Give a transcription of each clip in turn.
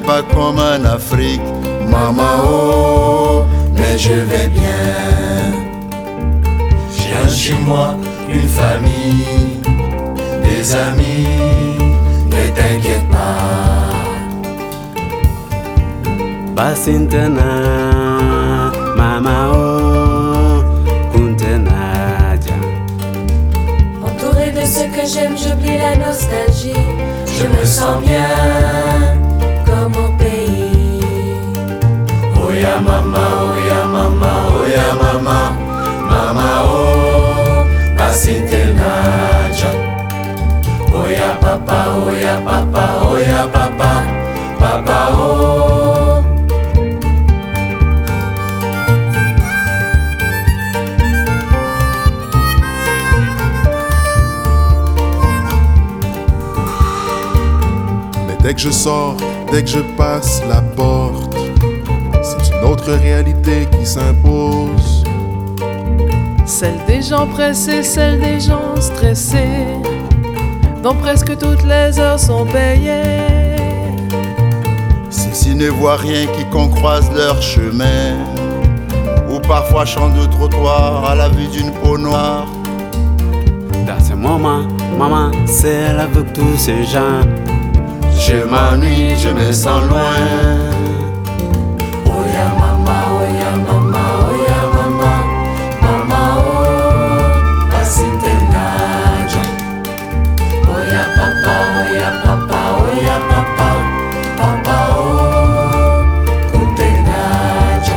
pas comme en Afrique. Maman, oh, mais je vais bien. J'ai chez moi une famille, des amis, ne t'inquiète pas. Basintana, mama oh, kuntenaja. Entouré de ce que j'aime, j'oublie la nostalgie. Je me sens bien comme au pays. Oh ya mama, oh ya mama, oh ya mama, mama oh, basintanaja. Oh ya papa, oh ya papa, oh ya papa, papa oh. Dès que je sors, dès que je passe la porte, c'est une autre réalité qui s'impose. Celle des gens pressés, celle des gens stressés, dont presque toutes les heures sont payées. Ces Inévoiriens qui croisent leur chemin, ou parfois chantent de trottoir à la vue d'une peau noire. Dans ce moment, maman, c'est elle avec tous ces gens. Je m'ennuie, je me sens loin. Oh ya mama, oh ya mama, oh ya mama, mama oh, basintanaja. Oh ya papa, oh ya papa, oh ya papa, papa oh, kuntenaja.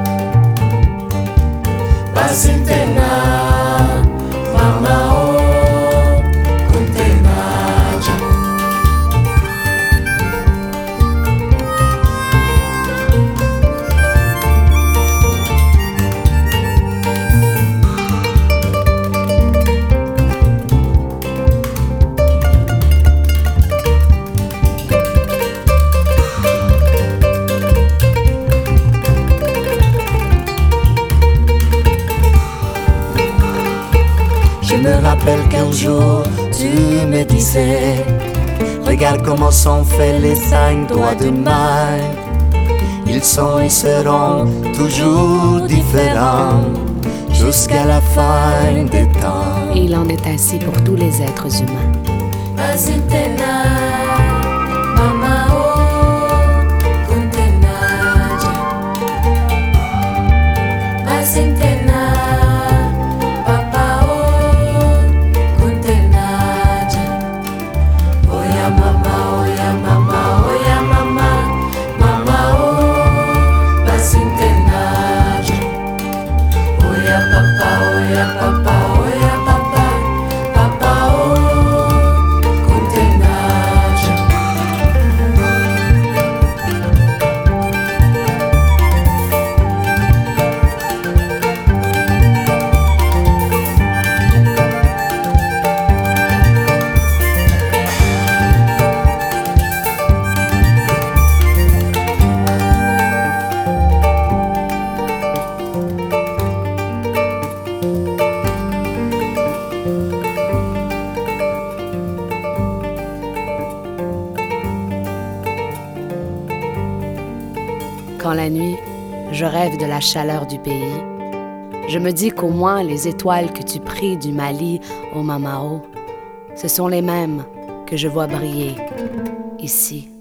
Basintana, mama oh. Je me rappelle qu'un jour tu me disais, regarde comment sont faits les 5 doigts de main. Ils sont et seront toujours différents jusqu'à la fin des temps. Et il en est ainsi pour tous les êtres humains. Basintana, mama oh, kuntenaja. Basintana. Quand la nuit, je rêve de la chaleur du pays, je me dis qu'au moins les étoiles que tu pries du Mali au Mamao, ce sont les mêmes que je vois briller ici.